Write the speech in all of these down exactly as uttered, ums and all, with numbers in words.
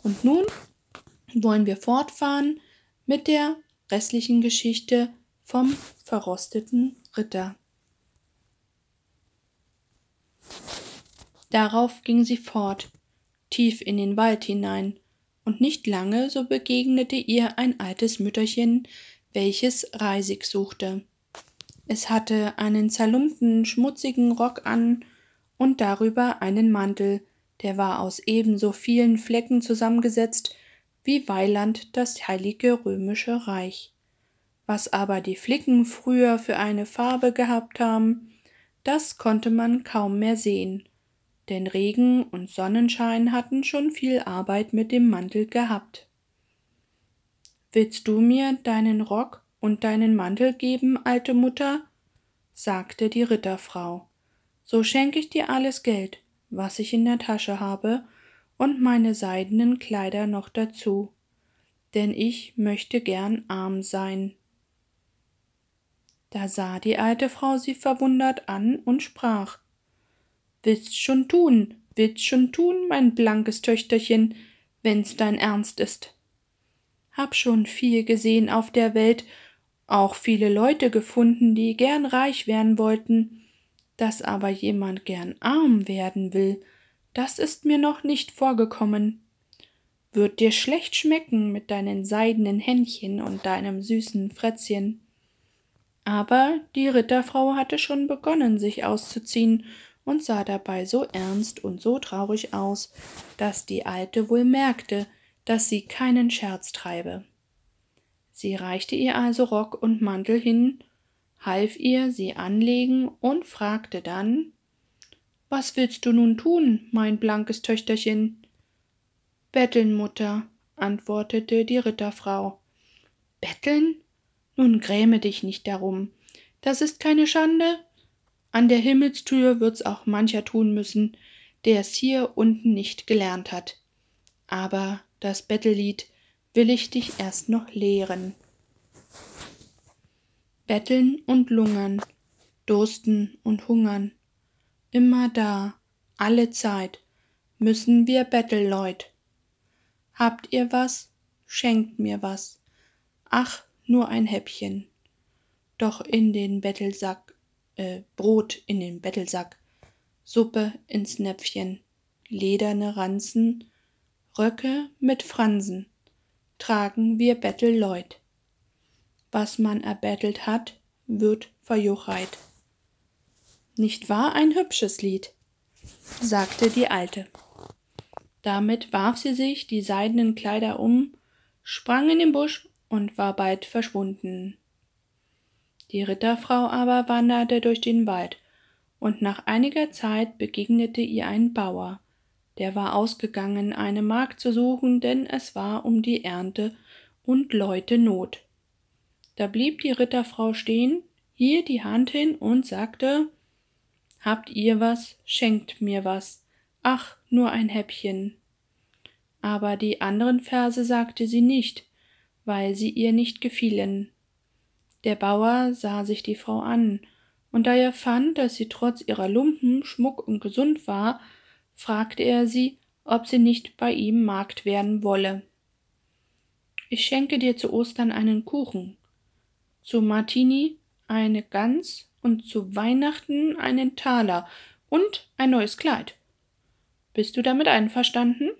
Und nun wollen wir fortfahren mit der restlichen Geschichte vom verrosteten Ritter. Darauf ging sie fort, tief in den Wald hinein, und nicht lange, so begegnete ihr ein altes Mütterchen, welches Reisig suchte. Es hatte einen zerlumpten, schmutzigen Rock an und darüber einen Mantel, der war aus ebenso vielen Flecken zusammengesetzt wie Weiland das heilige römische Reich. Was aber die Flicken früher für eine Farbe gehabt haben, das konnte man kaum mehr sehen, denn Regen und Sonnenschein hatten schon viel Arbeit mit dem Mantel gehabt. »Willst du mir deinen Rock und deinen Mantel geben, alte Mutter?« sagte die Ritterfrau. »So schenke ich dir alles Geld, was ich in der Tasche habe, und meine seidenen Kleider noch dazu, denn ich möchte gern arm sein.« Da sah die alte Frau sie verwundert an und sprach: »Willst schon tun, willst schon tun, mein blankes Töchterchen, wenn's dein Ernst ist. Hab schon viel gesehen auf der Welt, auch viele Leute gefunden, die gern reich werden wollten, dass aber jemand gern arm werden will, das ist mir noch nicht vorgekommen. Wird dir schlecht schmecken mit deinen seidenen Händchen und deinem süßen Frätzchen.« Aber die Ritterfrau hatte schon begonnen, sich auszuziehen, und sah dabei so ernst und so traurig aus, dass die Alte wohl merkte, dass sie keinen Scherz treibe. Sie reichte ihr also Rock und Mantel hin, half ihr sie anlegen und fragte dann: »Was willst du nun tun, mein blankes Töchterchen?« »Betteln, Mutter«, antwortete die Ritterfrau. »Betteln? Nun gräme dich nicht darum. Das ist keine Schande. An der Himmelstür wird's auch mancher tun müssen, der es hier unten nicht gelernt hat. Aber das Bettellied will ich dich erst noch lehren. Betteln und lungern, dursten und hungern, immer da, alle Zeit, müssen wir Bettelleut. Habt ihr was, schenkt mir was, ach, nur ein Häppchen, doch in den Bettelsack, äh, Brot in den Bettelsack, Suppe ins Näpfchen, lederne Ranzen, Röcke mit Fransen, tragen wir Bettelleut. Was man erbettelt hat, wird verjuchheit.« »Nicht wahr, ein hübsches Lied?«, sagte die Alte. Damit warf sie sich die seidenen Kleider um, sprang in den Busch und war bald verschwunden. Die Ritterfrau aber wanderte durch den Wald, und nach einiger Zeit begegnete ihr ein Bauer, der war ausgegangen, eine Magd zu suchen, denn es war um die Ernte und Leute Not. Da blieb die Ritterfrau stehen, hielt die Hand hin und sagte: »Habt ihr was, schenkt mir was, ach, nur ein Häppchen.« Aber die anderen Verse sagte sie nicht, weil sie ihr nicht gefielen. Der Bauer sah sich die Frau an, und da er fand, dass sie trotz ihrer Lumpen schmuck und gesund war, fragte er sie, ob sie nicht bei ihm Magd werden wolle. »Ich schenke dir zu Ostern einen Kuchen, zu Martini eine Gans und zu Weihnachten einen Taler und ein neues Kleid. Bist du damit einverstanden?«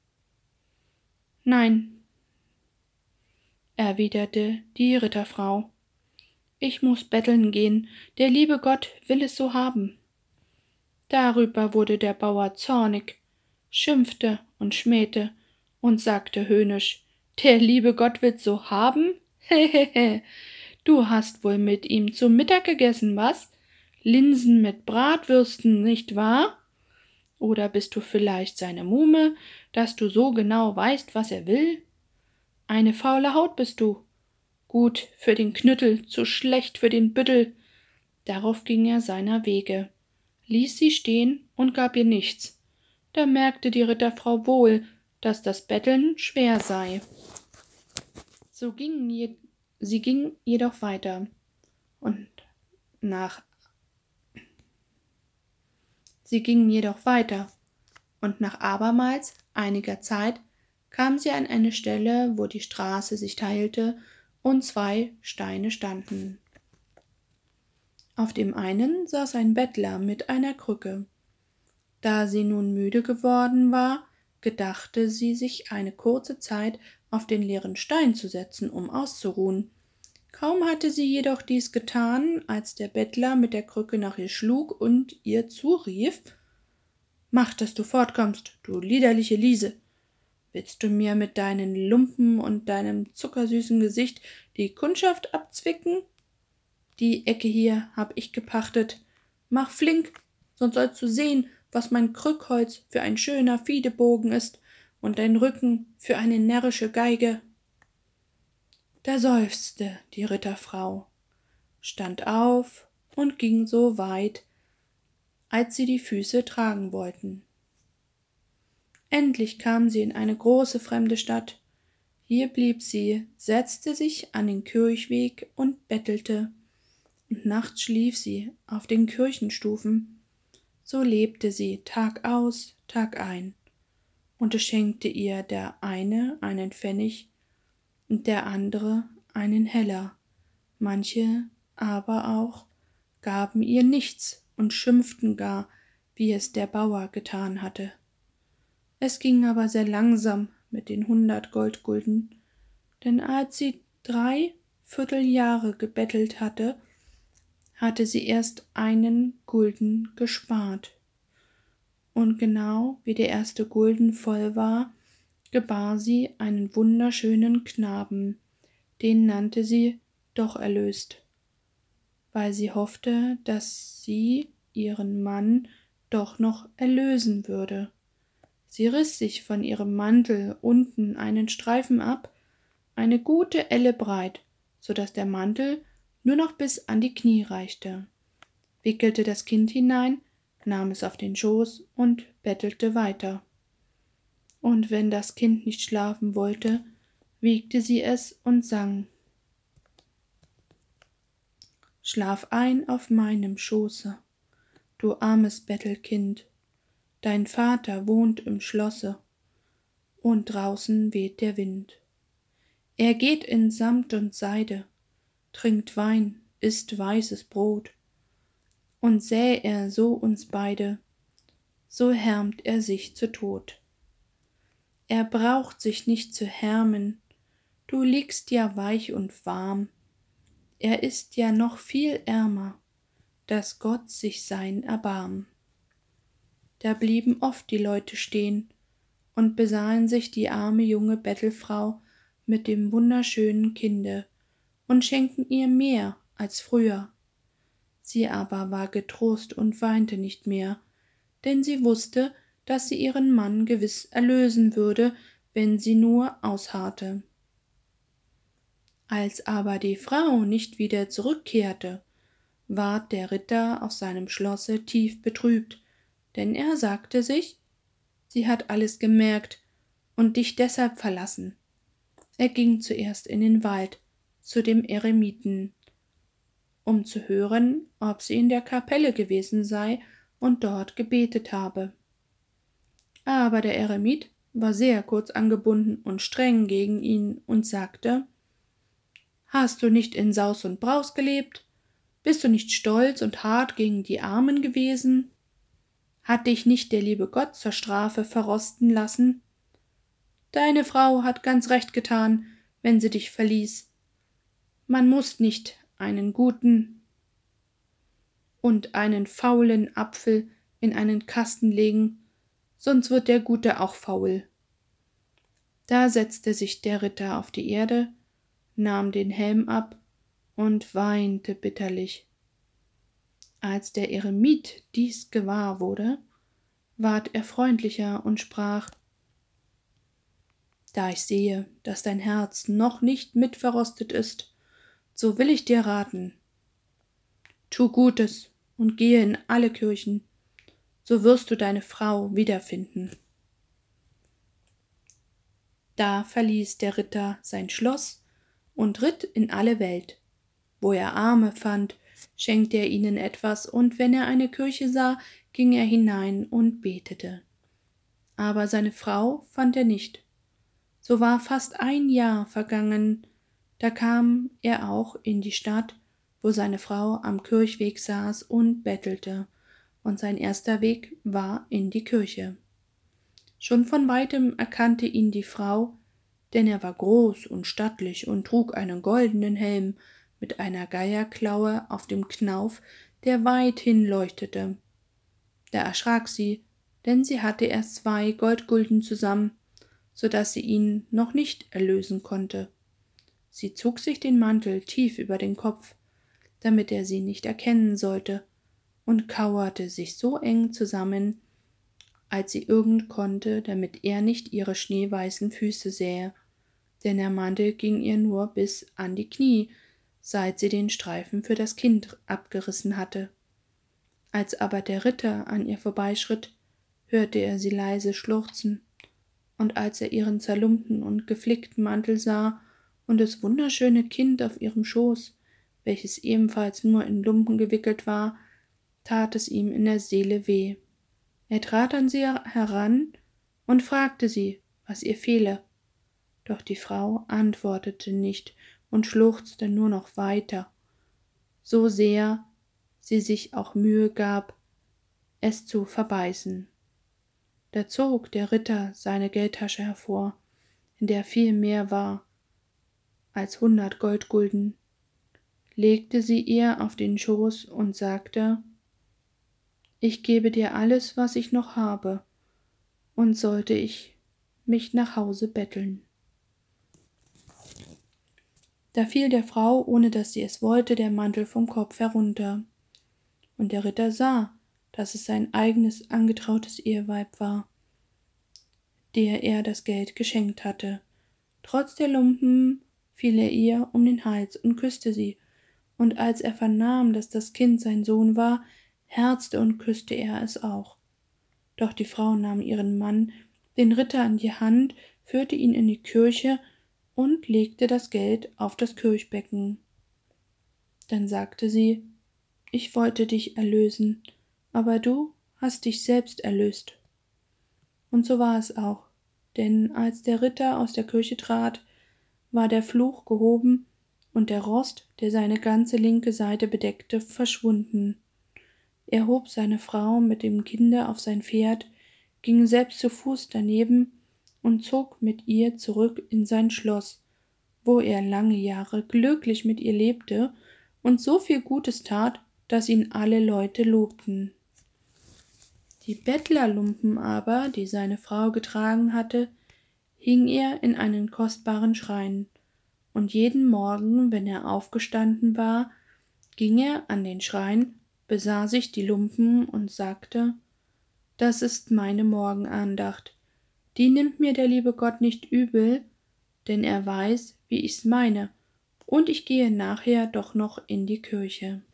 »Nein«, erwiderte die Ritterfrau, »ich muß betteln gehen, der liebe Gott will es so haben.« Darüber wurde der Bauer zornig, schimpfte und schmähte und sagte höhnisch: »Der liebe Gott will's so haben? Hehehe, du hast wohl mit ihm zu Mittag gegessen, was? Linsen mit Bratwürsten, nicht wahr? Oder bist du vielleicht seine Muhme, dass du so genau weißt, was er will? Eine faule Haut bist du, gut für den Knüttel, zu schlecht für den Büttel.« Darauf ging er seiner Wege, ließ sie stehen und gab ihr nichts. Da merkte die Ritterfrau wohl, dass das Betteln schwer sei. So ging je, sie ging jedoch weiter, und nach sie gingen jedoch weiter, und nach abermals einiger Zeit kam sie an eine Stelle, wo die Straße sich teilte und zwei Steine standen. Auf dem einen saß ein Bettler mit einer Krücke. Da sie nun müde geworden war, gedachte sie, sich eine kurze Zeit auf den leeren Stein zu setzen, um auszuruhen. Kaum hatte sie jedoch dies getan, als der Bettler mit der Krücke nach ihr schlug und ihr zurief: »Mach, dass du fortkommst, du liederliche Liese! Willst du mir mit deinen Lumpen und deinem zuckersüßen Gesicht die Kundschaft abzwicken? Die Ecke hier hab ich gepachtet. Mach flink, sonst sollst du sehen, was mein Krückholz für ein schöner Fiedebogen ist und dein Rücken für eine närrische Geige.« Da seufzte die Ritterfrau, stand auf und ging so weit, als sie die Füße tragen wollten. Endlich kam sie in eine große fremde Stadt. Hier blieb sie, setzte sich an den Kirchweg und bettelte, und nachts schlief sie auf den Kirchenstufen. So lebte sie Tag aus, Tag ein, und es schenkte ihr der eine einen Pfennig und der andere einen Heller. Manche aber auch gaben ihr nichts und schimpften gar, wie es der Bauer getan hatte. Es ging aber sehr langsam mit den hundert Goldgulden, denn als sie drei Vierteljahre gebettelt hatte, hatte sie erst einen Gulden gespart. Und genau wie der erste Gulden voll war, gebar sie einen wunderschönen Knaben, den nannte sie Doch erlöst, weil sie hoffte, dass sie ihren Mann doch noch erlösen würde. Sie riss sich von ihrem Mantel unten einen Streifen ab, eine gute Elle breit, so daß der Mantel nur noch bis an die Knie reichte, wickelte das Kind hinein, nahm es auf den Schoß und bettelte weiter. Und wenn das Kind nicht schlafen wollte, wiegte sie es und sang: »Schlaf ein auf meinem Schoße, du armes Bettelkind, dein Vater wohnt im Schlosse, und draußen weht der Wind. Er geht in Samt und Seide, trinkt Wein, isst weißes Brot, und säh er so uns beide, so härmt er sich zu Tod. Er braucht sich nicht zu härmen, du liegst ja weich und warm, er ist ja noch viel ärmer, dass Gott sich sein erbarm.« Da blieben oft die Leute stehen und besahen sich die arme junge Bettelfrau mit dem wunderschönen Kinde und schenkten ihr mehr als früher. Sie aber war getrost und weinte nicht mehr, denn sie wusste, dass sie ihren Mann gewiss erlösen würde, wenn sie nur ausharrte. Als aber die Frau nicht wieder zurückkehrte, ward der Ritter auf seinem Schlosse tief betrübt, denn er sagte sich: »Sie hat alles gemerkt und dich deshalb verlassen.« Er ging zuerst in den Wald zu dem Eremiten, um zu hören, ob sie in der Kapelle gewesen sei und dort gebetet habe. Aber der Eremit war sehr kurz angebunden und streng gegen ihn und sagte: »Hast du nicht in Saus und Braus gelebt? Bist du nicht stolz und hart gegen die Armen gewesen? Hat dich nicht der liebe Gott zur Strafe verrosten lassen? Deine Frau hat ganz recht getan, wenn sie dich verließ. Man muß nicht einen guten und einen faulen Apfel in einen Kasten legen, sonst wird der Gute auch faul.« Da setzte sich der Ritter auf die Erde, nahm den Helm ab und weinte bitterlich. Als der Eremit dies gewahr wurde, ward er freundlicher und sprach: »Da ich sehe, dass dein Herz noch nicht mitverrostet ist, so will ich dir raten: Tu Gutes und gehe in alle Kirchen, so wirst du deine Frau wiederfinden.« Da verließ der Ritter sein Schloss und ritt in alle Welt. Wo er Arme fand, schenkte er ihnen etwas, und wenn er eine Kirche sah, ging er hinein und betete. Aber seine Frau fand er nicht. So war fast ein Jahr vergangen, da kam er auch in die Stadt, wo seine Frau am Kirchweg saß und bettelte, und sein erster Weg war in die Kirche. Schon von weitem erkannte ihn die Frau, denn er war groß und stattlich und trug einen goldenen Helm mit einer Geierklaue auf dem Knauf, der weit hinleuchtete. Da erschrak sie, denn sie hatte erst zwei Goldgulden zusammen, so daß sie ihn noch nicht erlösen konnte. Sie zog sich den Mantel tief über den Kopf, damit er sie nicht erkennen sollte, und kauerte sich so eng zusammen, als sie irgend konnte, damit er nicht ihre schneeweißen Füße sähe, denn der Mantel ging ihr nur bis an die Knie, seit sie den Streifen für das Kind abgerissen hatte. Als aber der Ritter an ihr vorbeischritt, hörte er sie leise schluchzen, und als er ihren zerlumpten und geflickten Mantel sah und das wunderschöne Kind auf ihrem Schoß, welches ebenfalls nur in Lumpen gewickelt war, tat es ihm in der Seele weh. Er trat an sie heran und fragte sie, was ihr fehle. Doch die Frau antwortete nicht und schluchzte nur noch weiter, so sehr sie sich auch Mühe gab, es zu verbeißen. Da zog der Ritter seine Geldtasche hervor, in der viel mehr war als hundert Goldgulden, legte sie ihr auf den Schoß und sagte: »Ich gebe dir alles, was ich noch habe, und sollte ich mich nach Hause betteln.« Da fiel der Frau, ohne dass sie es wollte, der Mantel vom Kopf herunter, und der Ritter sah, dass es sein eigenes angetrautes Eheweib war, der er das Geld geschenkt hatte. Trotz der Lumpen fiel er ihr um den Hals und küsste sie, und als er vernahm, dass das Kind sein Sohn war, herzte und küsste er es auch. Doch die Frau nahm ihren Mann, den Ritter, an die Hand, führte ihn in die Kirche und legte das Geld auf das Kirchbecken. Dann sagte sie: »Ich wollte dich erlösen, aber du hast dich selbst erlöst.« Und so war es auch, denn als der Ritter aus der Kirche trat, war der Fluch gehoben und der Rost, der seine ganze linke Seite bedeckte, verschwunden. Er hob seine Frau mit dem Kinde auf sein Pferd, ging selbst zu Fuß daneben und zog mit ihr zurück in sein Schloss, wo er lange Jahre glücklich mit ihr lebte und so viel Gutes tat, dass ihn alle Leute lobten. Die Bettlerlumpen aber, die seine Frau getragen hatte, hing er in einen kostbaren Schrein, und jeden Morgen, wenn er aufgestanden war, ging er an den Schrein, besah sich die Lumpen und sagte: »Das ist meine Morgenandacht, die nimmt mir der liebe Gott nicht übel, denn er weiß, wie ich's meine, und ich gehe nachher doch noch in die Kirche.«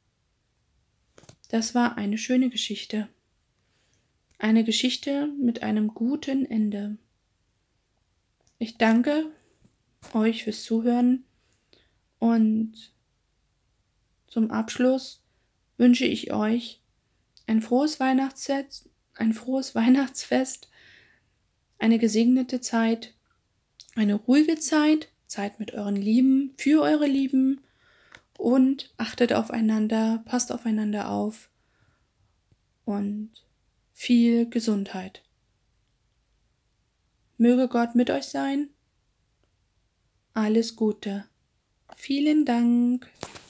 Das war eine schöne Geschichte. Eine Geschichte mit einem guten Ende. Ich danke euch fürs Zuhören und zum Abschluss wünsche ich euch ein frohes Weihnachtsfest, ein frohes Weihnachtsfest, eine gesegnete Zeit, eine ruhige Zeit, Zeit mit euren Lieben, für eure Lieben, und achtet aufeinander, passt aufeinander auf und viel Gesundheit. Möge Gott mit euch sein. Alles Gute. Vielen Dank.